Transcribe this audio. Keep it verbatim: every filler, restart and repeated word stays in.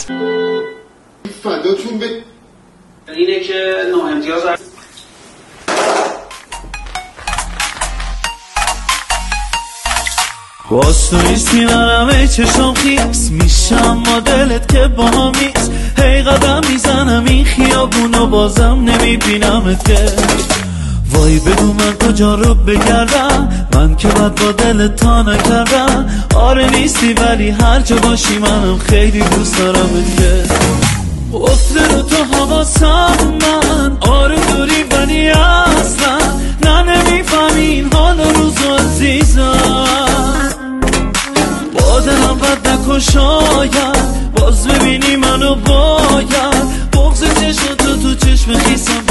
فداتون به اینه که نه امتیاز باز تو نیستی منم ای چشم خیس میشم با دلت که با همیست هی قدم میزنم این خیابونو بازم نمیبینمت که وای بگو من کجا رو بگردم من که بد با دلت تا نکردم آره نیستی ولی هر جا باشی منم خیلی دوست دارم که افته رو تو حواسم من آره دوری ولی اصلا نه نمیفهمی این حال روزو عزیزم با دلم بد نکشاید باز ببینی منو باید بغض چشم تو تو چشم خیسم